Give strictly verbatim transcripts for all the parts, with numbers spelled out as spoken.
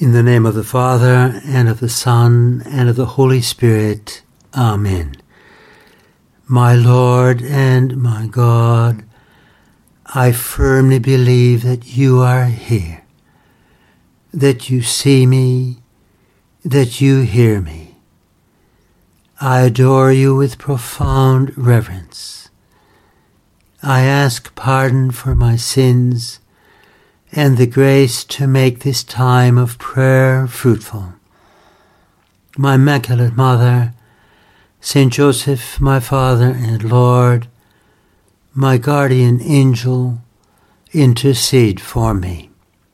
In the name of the Father, and of the Son, and of the Holy Spirit. Amen. My Lord and my God, I firmly believe that you are here, that you see me, that you hear me. I adore you with profound reverence. I ask pardon for my sins and the grace to make this time of prayer fruitful. My Immaculate Mother, Saint Joseph, my Father and Lord, my guardian angel, intercede for me.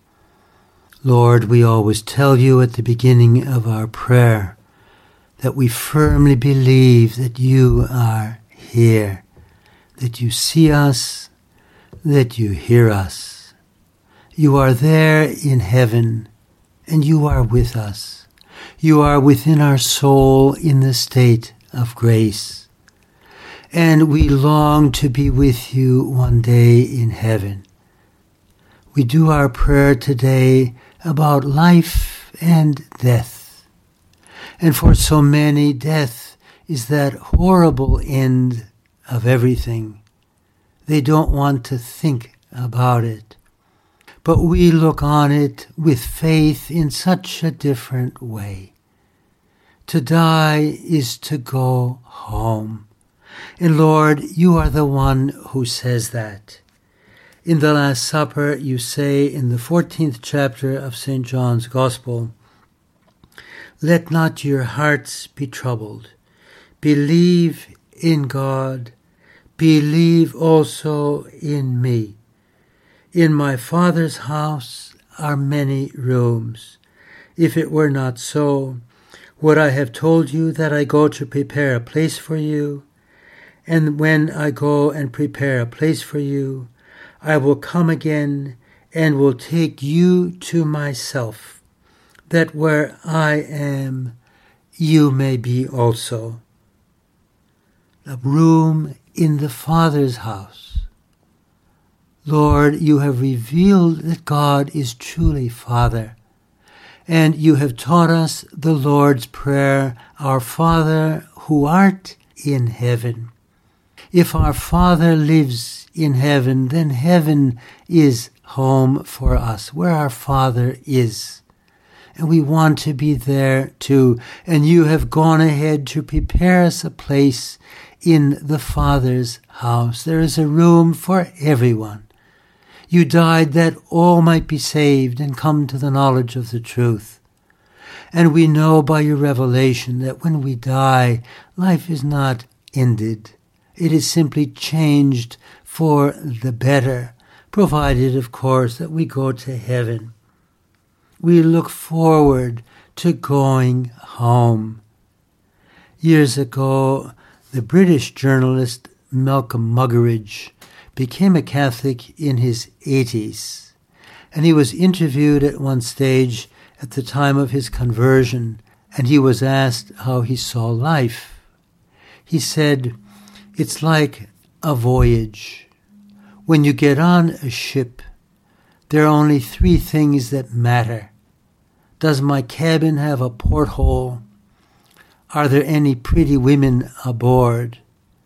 Lord, we always tell you at the beginning of our prayer that we firmly believe that you are here, that you see us, that you hear us. You are there in heaven, and you are with us. You are within our soul in the state of grace. And we long to be with you one day in heaven. We do our prayer today about life and death. And for so many, death is that horrible end of everything. They don't want to think about it. But we look on it with faith in such a different way. To die is to go home. And Lord, you are the one who says that. In the Last Supper, you say in the fourteenth chapter of Saint John's Gospel, "Let not your hearts be troubled. Believe in God. Believe also in me. In my Father's house are many rooms. If it were not so, would I have told you that I go to prepare a place for you? And when I go and prepare a place for you, I will come again and will take you to myself, that where I am, you may be also." A room in the Father's house. Lord, you have revealed that God is truly Father, and you have taught us the Lord's Prayer, "Our Father who art in heaven." If our Father lives in heaven, then heaven is home for us, where our Father is. And we want to be there too. And you have gone ahead to prepare us a place in the Father's house. There is a room for everyone. You died that all might be saved and come to the knowledge of the truth. And we know by your revelation that when we die, life is not ended. It is simply changed for the better, provided, of course, that we go to heaven. We look forward to going home. Years ago, the British journalist Malcolm Muggeridge became a Catholic in his eighties, and he was interviewed at one stage at the time of his conversion, and he was asked how he saw life. He said, "It's like a voyage. When you get on a ship, there are only three things that matter. Does my cabin have a porthole? Are there any pretty women aboard?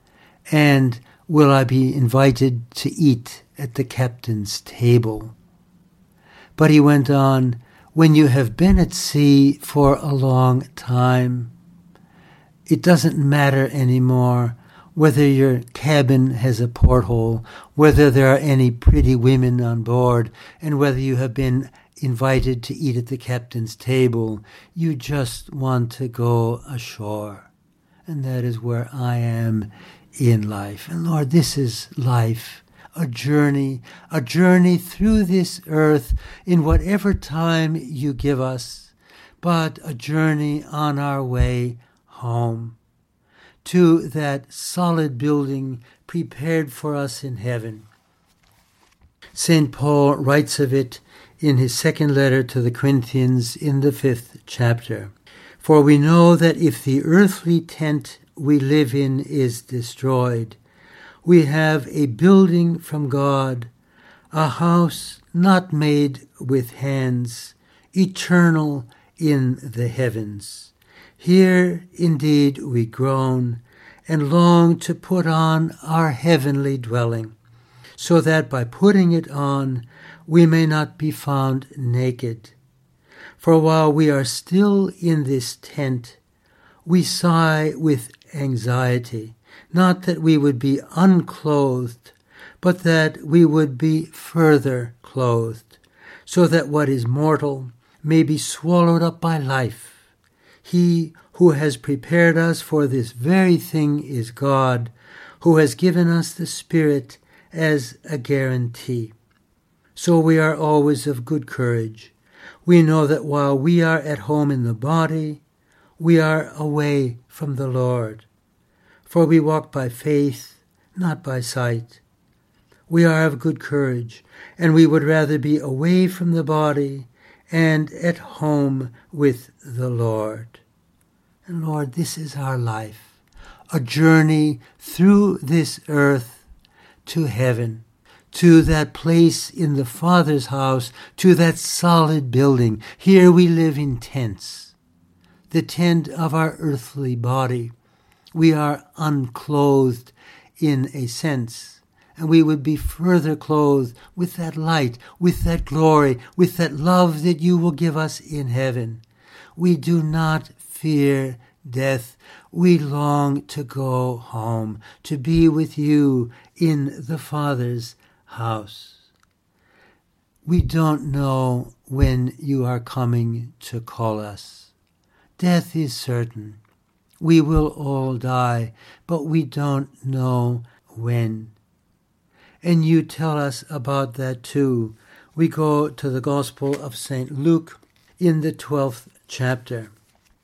And will I be invited to eat at the captain's table?" But he went on, "When you have been at sea for a long time, it doesn't matter anymore whether your cabin has a porthole, whether there are any pretty women on board, and whether you have been invited to eat at the captain's table. You just want to go ashore." And that is where I am in life. And Lord, this is life, a journey, a journey through this earth in whatever time you give us, but a journey on our way home to that solid building prepared for us in heaven. Saint Paul writes of it in his second letter to the Corinthians in the fifth chapter. "For we know that if the earthly tent we live in is destroyed, we have a building from God, a house not made with hands, eternal in the heavens. Here indeed we groan and long to put on our heavenly dwelling, so that by putting it on we may not be found naked. For while we are still in this tent, we sigh with anxiety, not that we would be unclothed, but that we would be further clothed, so that what is mortal may be swallowed up by life. He who has prepared us for this very thing is God, who has given us the Spirit as a guarantee. So we are always of good courage. We know that while we are at home in the body, we are away from the Lord. For we walk by faith, not by sight. We are of good courage, and we would rather be away from the body and at home with the Lord. And Lord, this is our life, a journey through this earth to heaven, to that place in the Father's house, to that solid building. Here we live in tents, the tent of our earthly body. We are unclothed in a sense, and we would be further clothed with that light, with that glory, with that love that you will give us in heaven. We do not fear death. We long to go home, to be with you in the Father's house. We don't know when you are coming to call us. Death is certain. We will all die, but we don't know when. And you tell us about that too. We go to the Gospel of Saint Luke in the twelfth chapter.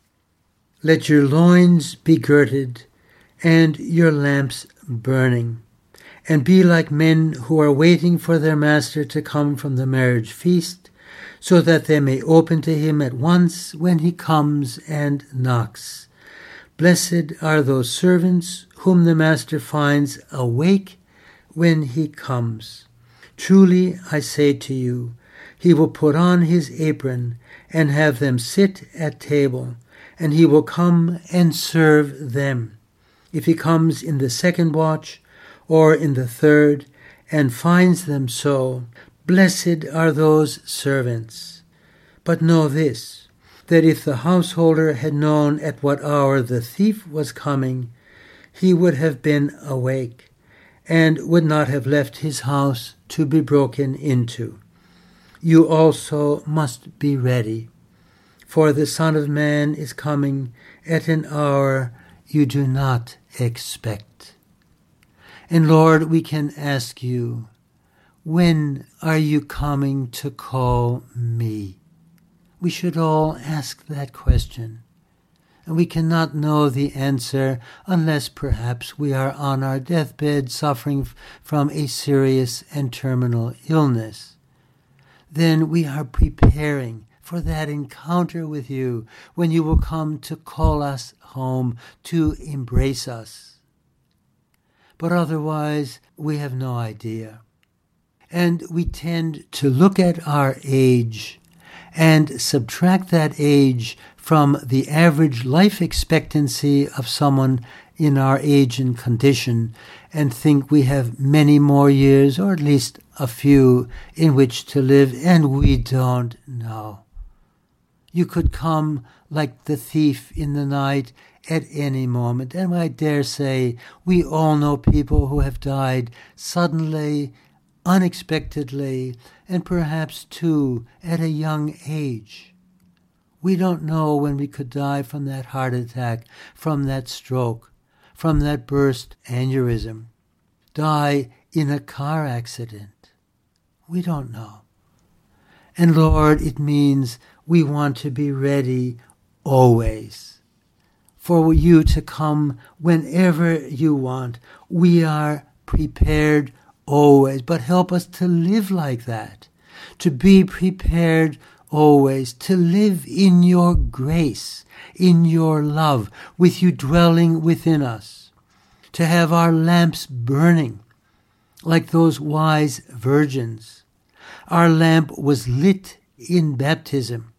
Let your loins be girded and your lamps burning, and be like men who are waiting for their master to come from the marriage feast, so that they may open to him at once when he comes and knocks. Blessed are those servants whom the master finds awake when he comes. Truly I say to you, he will put on his apron and have them sit at table, and he will come and serve them. If he comes in the second watch or in the third and finds them so, blessed are those servants. But know this, that if the householder had known at what hour the thief was coming, he would have been awake and would not have left his house to be broken into. You also must be ready, for the Son of Man is coming at an hour you do not expect. And Lord, we can ask you, when are you coming to call me? We should all ask that question. And we cannot know the answer unless perhaps we are on our deathbed suffering f- from a serious and terminal illness. Then we are preparing for that encounter with you when you will come to call us home, to embrace us. But otherwise, we have no idea. And we tend to look at our age and subtract that age from the average life expectancy of someone in our age and condition and think we have many more years, or at least a few, in which to live, and we don't know. You could come like the thief in the night at any moment, and I dare say we all know people who have died suddenly, unexpectedly, and perhaps too at a young age. We don't know when we could die from that heart attack, from that stroke, from that burst aneurysm, die in a car accident. We don't know. And Lord, it means we want to be ready always for you to come whenever you want. We are prepared always, but help us to live like that, to be prepared always, to live in your grace, in your love, with you dwelling within us, to have our lamps burning like those wise virgins. Our lamp was lit in baptism,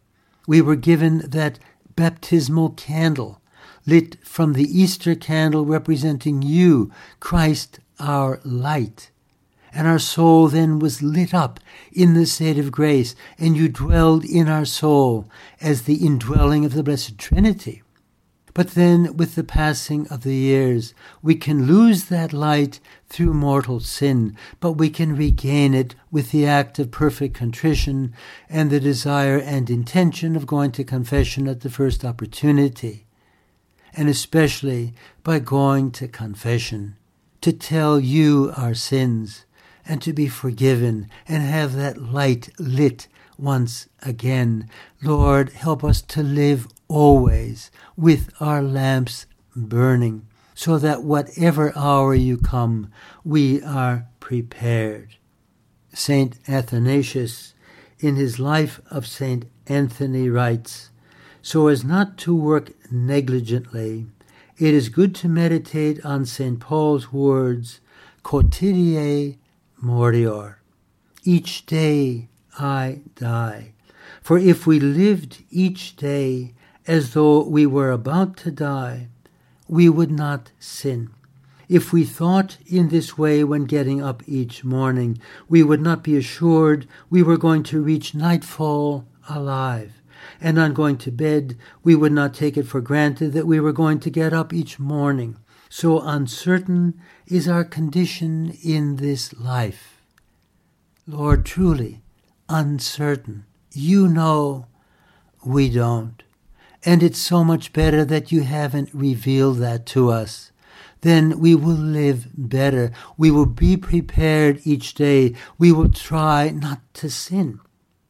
We were given that baptismal candle, lit from the Easter candle representing you, Christ our light. And our soul then was lit up in the state of grace, and you dwelled in our soul as the indwelling of the Blessed Trinity. But then, with the passing of the years, we can lose that light through mortal sin, but we can regain it with the act of perfect contrition and the desire and intention of going to confession at the first opportunity, and especially by going to confession, to tell you our sins, and to be forgiven and have that light lit once again. Lord, help us to live always with our lamps burning, so that whatever hour you come, we are prepared. Saint Athanasius, in his Life of Saint Anthony, writes, "So as not to work negligently, it is good to meditate on Saint Paul's words, quotidiae morior. Each day I die. For if we lived each day as though we were about to die, we would not sin. If we thought in this way when getting up each morning, we would not be assured we were going to reach nightfall alive. And on going to bed, we would not take it for granted that we were going to get up each morning. So uncertain is our condition in this life." Lord, truly uncertain. You know, we don't. And it's so much better that you haven't revealed that to us. Then we will live better. We will be prepared each day. We will try not to sin.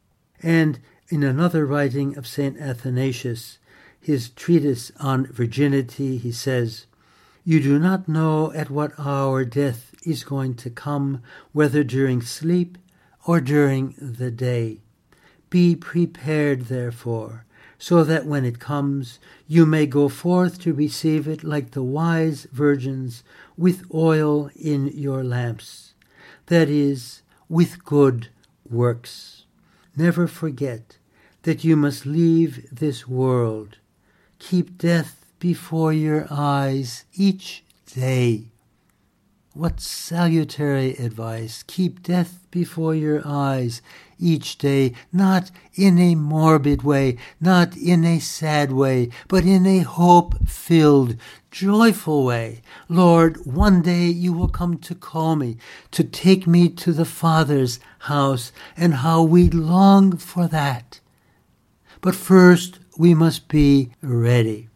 And in another writing of Saint Athanasius, his treatise on virginity, he says, "You do not know at what hour death is going to come, whether during sleep or during the day. Be prepared, therefore, so that when it comes, you may go forth to receive it like the wise virgins, with oil in your lamps, that is, with good works. Never forget that you must leave this world. Keep death before your eyes each day." What salutary advice. Keep death before your eyes each day, not in a morbid way, not in a sad way, but in a hope-filled, joyful way. Lord, one day you will come to call me, to take me to the Father's house, and how we long for that. But first, we must be ready.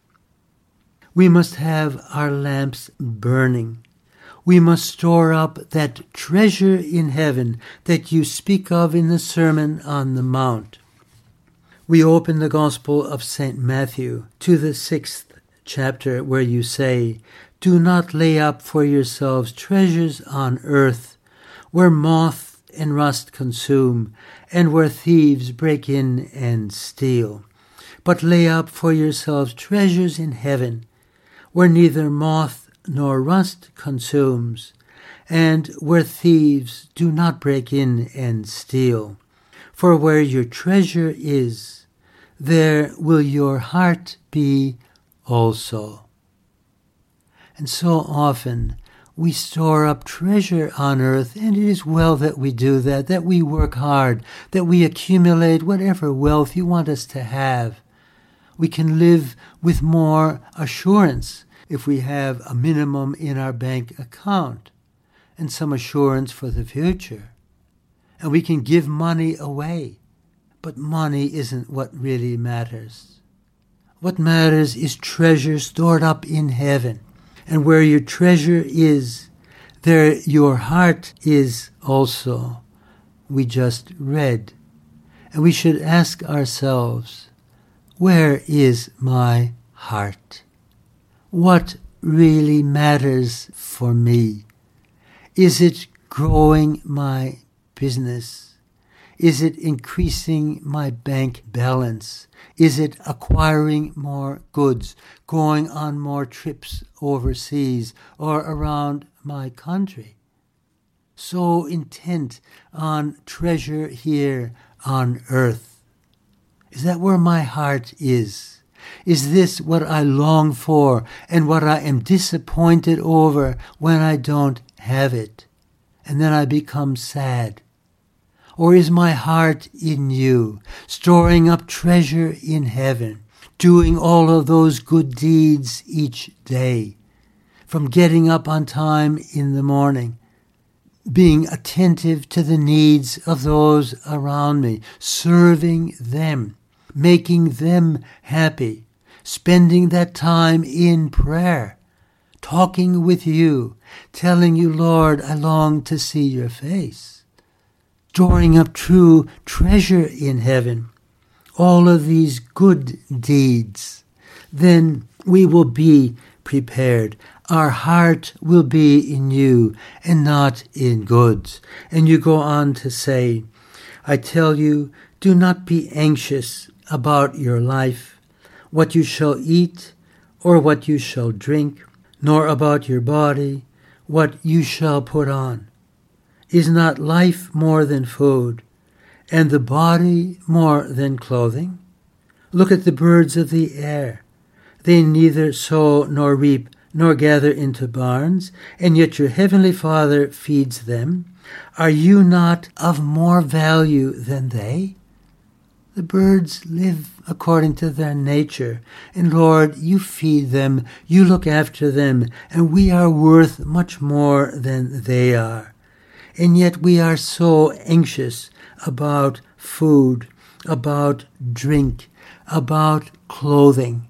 We must have our lamps burning. We must store up that treasure in heaven that you speak of in the Sermon on the Mount. We open the Gospel of Saint Matthew to the sixth chapter, where you say, "Do not lay up for yourselves treasures on earth, where moth and rust consume, and where thieves break in and steal. But lay up for yourselves treasures in heaven, where neither moth nor rust consumes, and where thieves do not break in and steal. For where your treasure is, there will your heart be also." And so often we store up treasure on earth, and it is well that we do that, that we work hard, that we accumulate whatever wealth you want us to have. We can live with more assurance if we have a minimum in our bank account and some assurance for the future. And we can give money away, but money isn't what really matters. What matters is treasure stored up in heaven. And where your treasure is, there your heart is also. We just read. And we should ask ourselves, where is my heart? What really matters for me? Is it growing my business? Is it increasing my bank balance? Is it acquiring more goods, going on more trips overseas or around my country? So intent on treasure here on earth. Is that where my heart is? Is this what I long for and what I am disappointed over when I don't have it? And then I become sad. Or is my heart in you, storing up treasure in heaven, doing all of those good deeds each day, from getting up on time in the morning, being attentive to the needs of those around me, serving them, making them happy, spending that time in prayer, talking with you, telling you, Lord, I long to see your face, storing up true treasure in heaven, all of these good deeds, then we will be prepared. Our heart will be in you and not in goods. And you go on to say, I tell you, do not be anxious about your life, what you shall eat or what you shall drink, nor about your body, what you shall put on. Is not life more than food, and the body more than clothing? Look at the birds of the air. They neither sow nor reap nor gather into barns, and yet your heavenly Father feeds them. Are you not of more value than they? The birds live according to their nature, and Lord, you feed them, you look after them, and we are worth much more than they are. And yet we are so anxious about food, about drink, about clothing.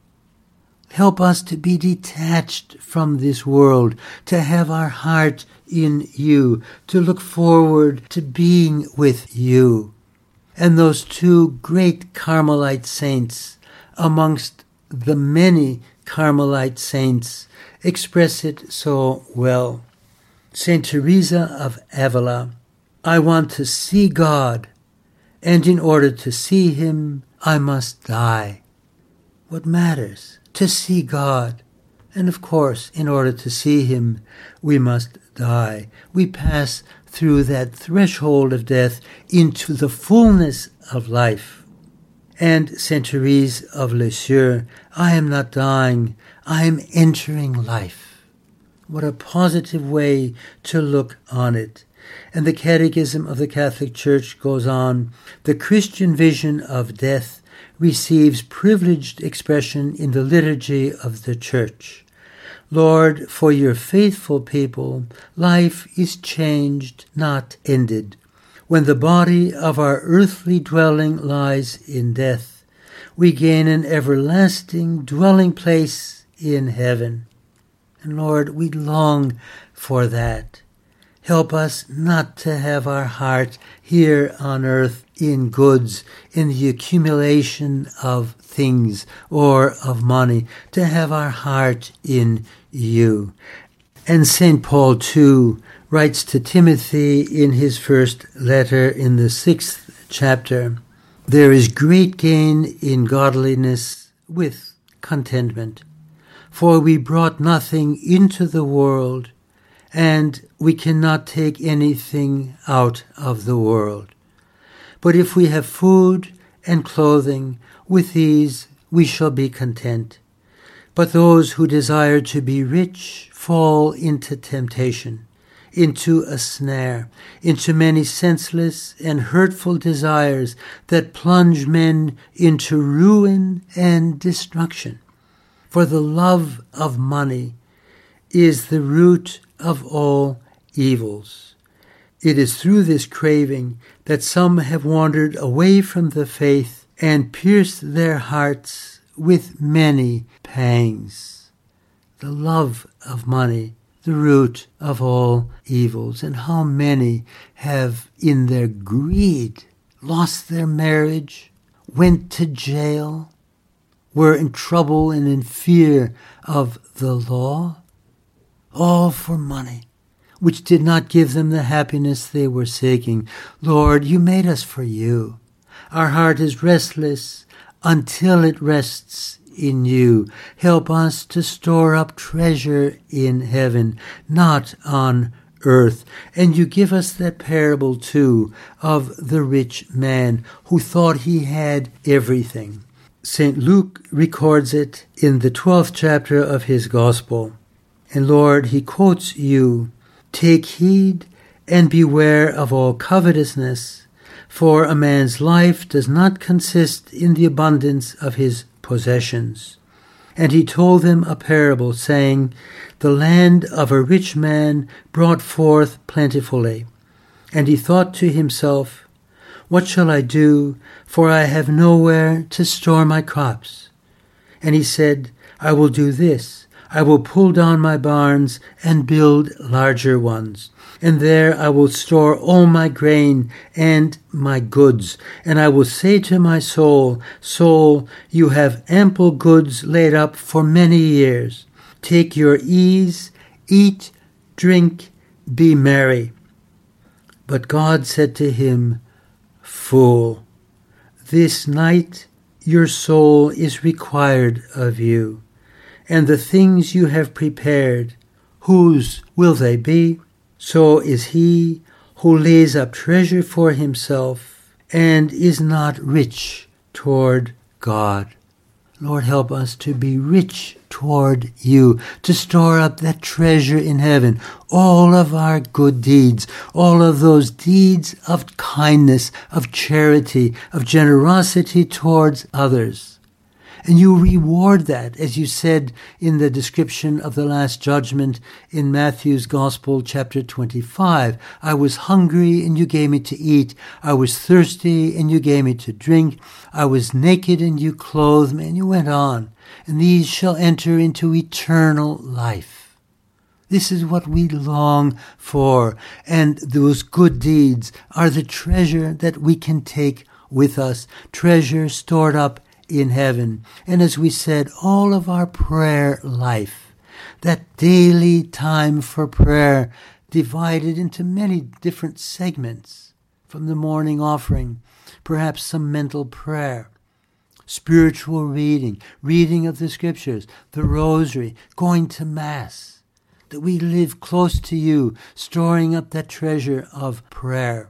Help us to be detached from this world, to have our heart in you, to look forward to being with you. And those two great Carmelite saints, amongst the many Carmelite saints, express it so well. Saint Teresa of Avila, I want to see God, and in order to see him, I must die. What matters? To see God. And of course, in order to see him, we must die. We pass through that threshold of death into the fullness of life. And Saint Therese of Lisieux, I am not dying, I am entering life. What a positive way to look on it. And the Catechism of the Catholic Church goes on, the Christian vision of death receives privileged expression in the liturgy of the Church. Lord, for your faithful people, life is changed, not ended. When the body of our earthly dwelling lies in death, we gain an everlasting dwelling place in heaven. And Lord, we long for that. Help us not to have our heart here on earth in goods, in the accumulation of things or of money, to have our heart in you. And Saint Paul, too, writes to Timothy in his first letter in the sixth chapter, there is great gain in godliness with contentment. For we brought nothing into the world, and we cannot take anything out of the world. But if we have food and clothing, with these we shall be content. But those who desire to be rich fall into temptation, into a snare, into many senseless and hurtful desires that plunge men into ruin and destruction. For the love of money is the root of all evils. It is through this craving that some have wandered away from the faith and pierced their hearts with many pangs. The love of money, the root of all evils. And how many have in their greed lost their marriage, went to jail, were in trouble and in fear of the law, all for money, which did not give them the happiness they were seeking. Lord, you made us for you. Our heart is restless until it rests in you. Help us to store up treasure in heaven, not on earth. And you give us that parable too of the rich man who thought he had everything. Saint Luke records it in the twelfth chapter of his gospel. And Lord, he quotes you, "Take heed and beware of all covetousness, for a man's life does not consist in the abundance of his possessions." And he told them a parable, saying, "The land of a rich man brought forth plentifully. And he thought to himself, What shall I do, for I have nowhere to store my crops? And he said, I will do this. I will pull down my barns and build larger ones. And there I will store all my grain and my goods. And I will say to my soul, Soul, you have ample goods laid up for many years. Take your ease, eat, drink, be merry." But God said to him, "Fool, this night your soul is required of you, and the things you have prepared, whose will they be? So is he who lays up treasure for himself and is not rich toward God." Lord, help us to be rich toward you, to store up that treasure in heaven, all of our good deeds, all of those deeds of kindness, of charity, of generosity towards others. And you reward that, as you said in the description of the Last Judgment in Matthew's Gospel, chapter twenty-five. I was hungry, and you gave me to eat. I was thirsty, and you gave me to drink. I was naked, and you clothed me. And you went on. And these shall enter into eternal life. This is what we long for. And those good deeds are the treasure that we can take with us, treasure stored up in heaven. And as we said, all of our prayer life, that daily time for prayer, divided into many different segments, from the morning offering, perhaps some mental prayer, spiritual reading, reading of the scriptures, the rosary, going to Mass, that we live close to you, storing up that treasure of prayer.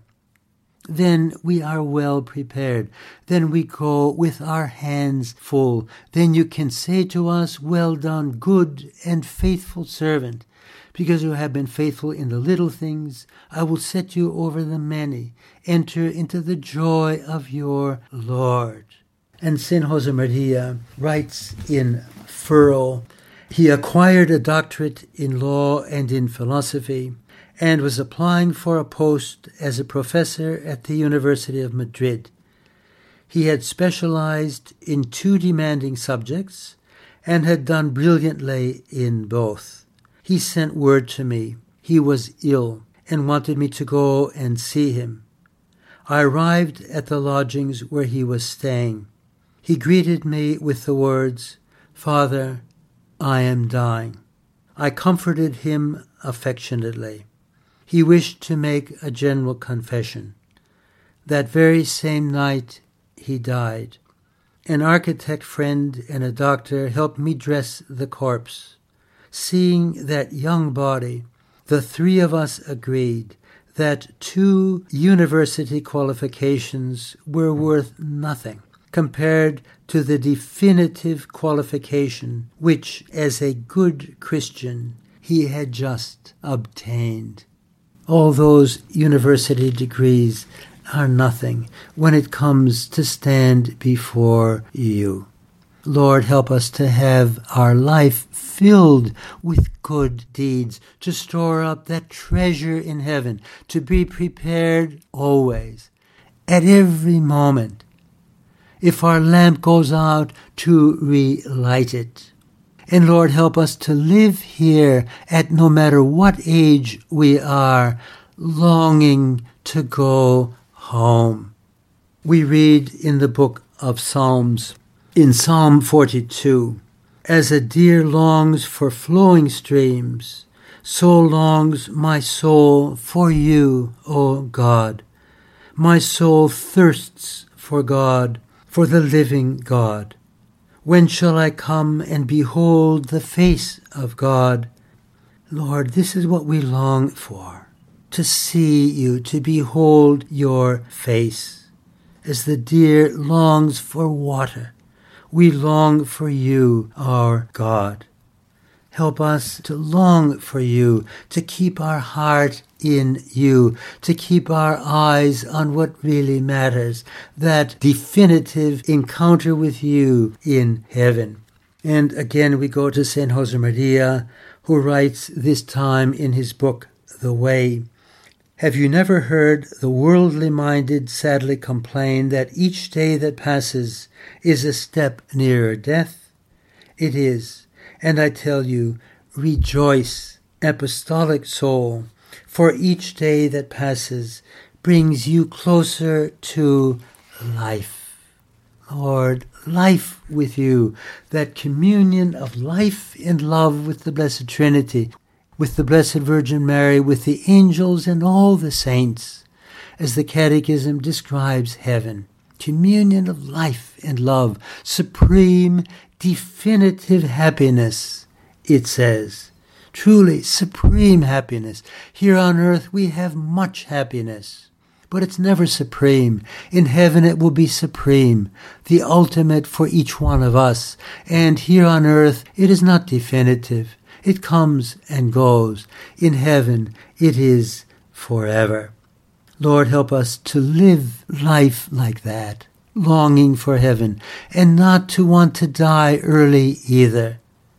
Then we are well prepared. Then we go with our hands full. Then you can say to us, Well done, good and faithful servant. Because you have been faithful in the little things, I will set you over the many. Enter into the joy of your Lord. And Saint Josemaria writes in furrow, he acquired a doctorate in law and in philosophy, and was applying for a post as a professor at the University of Madrid. He had specialized in two demanding subjects and had done brilliantly in both. He sent word to me. He was ill and wanted me to go and see him. I arrived at the lodgings where he was staying. He greeted me with the words, Father, I am dying. I comforted him affectionately. He wished to make a general confession. That very same night, he died. An architect friend and a doctor helped me dress the corpse. Seeing that young body, the three of us agreed that two university qualifications were worth nothing compared to the definitive qualification which, as a good Christian, he had just obtained. All those university degrees are nothing when it comes to stand before you. Lord, help us to have our life filled with good deeds, to store up that treasure in heaven, to be prepared always, at every moment. If our lamp goes out, to relight it. And Lord, help us to live here at no matter what age we are, longing to go home. We read in the book of Psalms, in Psalm forty-two, As a deer longs for flowing streams, so longs my soul for you, O God. My soul thirsts for God, for the living God. When shall I come and behold the face of God? Lord, this is what we long for. to see you, to behold your face. As the deer longs for water, we long for you, our God. Help us to long for you, to keep our heart in you, to keep our eyes on what really matters, that definitive encounter with you in heaven. And again, we go to Saint Josemaria, who writes this time in his book, The Way. Have you never heard the worldly-minded sadly complain that each day that passes is a step nearer death? It is. And I tell you, rejoice, apostolic soul, for each day that passes brings you closer to life. Lord, life with you, that communion of life and love with the Blessed Trinity, with the Blessed Virgin Mary, with the angels and all the saints, as the Catechism describes heaven. Communion of life and love, supreme, definitive happiness, it says. Truly, supreme happiness. Here on earth we have much happiness, but it's never supreme. In heaven it will be supreme, the ultimate for each one of us. And here on earth it is not definitive. It comes and goes. In heaven it is forever. Lord, help us to live life like that, longing for heaven, and not to want to die early either.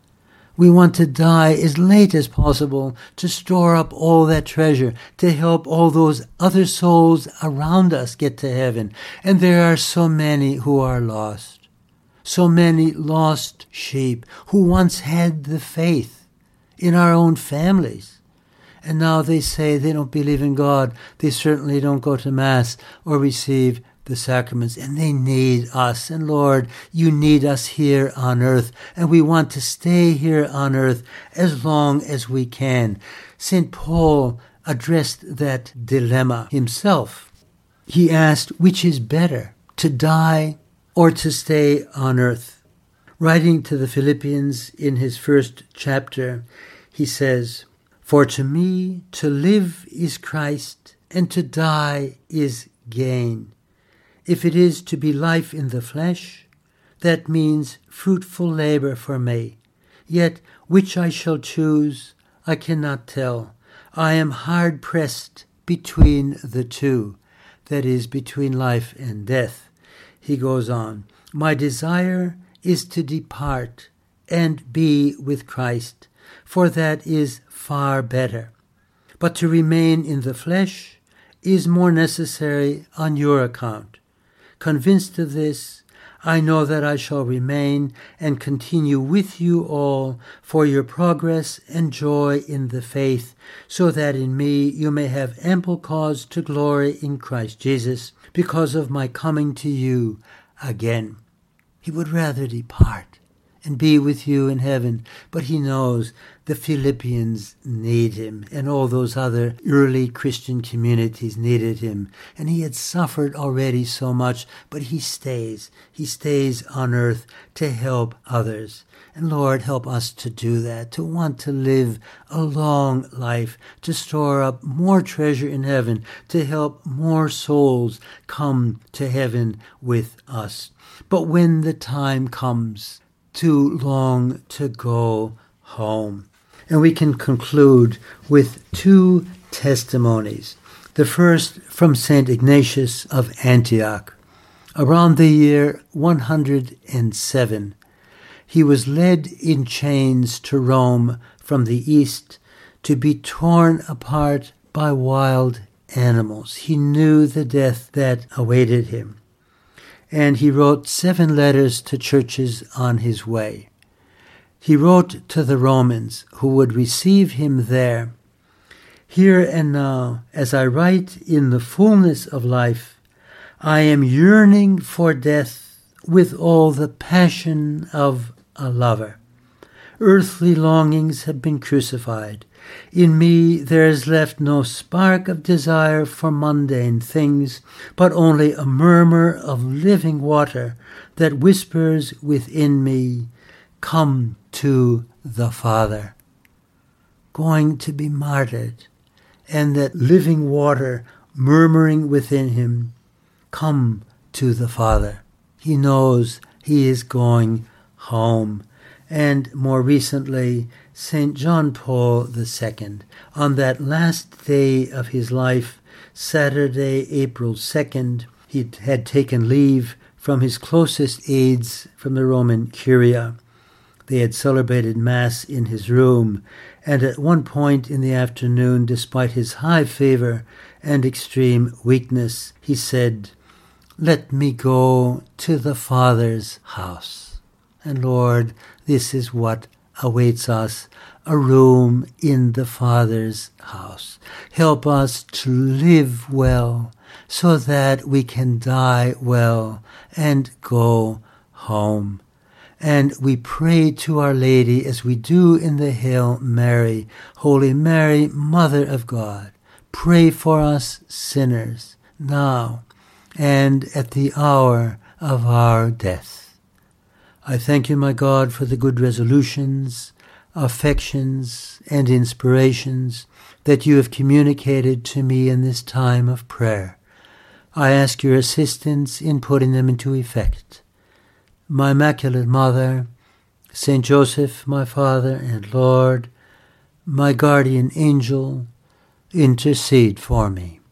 We want to die as late as possible to store up all that treasure, to help all those other souls around us get to heaven. And there are so many who are lost, so many lost sheep who once had the faith in our own families. And now they say they don't believe in God. They certainly don't go to Mass or receive the sacraments. And they need us. And Lord, you need us here on earth. And we want to stay here on earth as long as we can. Saint Paul addressed that dilemma himself. He asked, which is better, to die or to stay on earth? Writing to the Philippians in his first chapter, he says, for to me to live is Christ, and to die is gain. If it is to be life in the flesh, that means fruitful labor for me. Yet which I shall choose, I cannot tell. I am hard pressed between the two, that is, between life and death. He goes on, my desire is to depart and be with Christ, for that is far better. But to remain in the flesh is more necessary on your account. Convinced of this, I know that I shall remain and continue with you all for your progress and joy in the faith, so that in me you may have ample cause to glory in Christ Jesus, because of my coming to you again. He would rather depart and be with you in heaven, but he knows the Philippians need him, and all those other early Christian communities needed him. And he had suffered already so much, but he stays. He stays on earth to help others. And Lord, help us to do that, to want to live a long life, to store up more treasure in heaven, to help more souls come to heaven with us. But when the time comes, to long to go home. And we can conclude with two testimonies. The first from Saint Ignatius of Antioch. Around the year one hundred seven, he was led in chains to Rome from the east to be torn apart by wild animals. He knew the death that awaited him. And he wrote seven letters to churches on his way. He wrote to the Romans who would receive him there. Here and now, as I write in the fullness of life, I am yearning for death with all the passion of a lover. Earthly longings have been crucified. In me there is left no spark of desire for mundane things, but only a murmur of living water that whispers within me, come to the Father. Going to be martyred and that living water murmuring within him, come to the Father. He knows he is going home. And more recently, Saint John Paul the Second, on that last day of his life, Saturday, April second, he had taken leave from his closest aides from the Roman Curia. They had celebrated Mass in his room, and at one point in the afternoon, despite his high fever and extreme weakness, he said, "Let me go to the Father's house." And Lord, this is what awaits us, a room in the Father's house. Help us to live well so that we can die well and go home. And we pray to Our Lady as we do in the Hail Mary. Holy Mary, Mother of God, pray for us sinners now and at the hour of our death. I thank you, my God, for the good resolutions, affections, and inspirations that you have communicated to me in this time of prayer. I ask your assistance in putting them into effect. My Immaculate Mother, Saint Joseph, my Father and Lord, my guardian angel, intercede for me.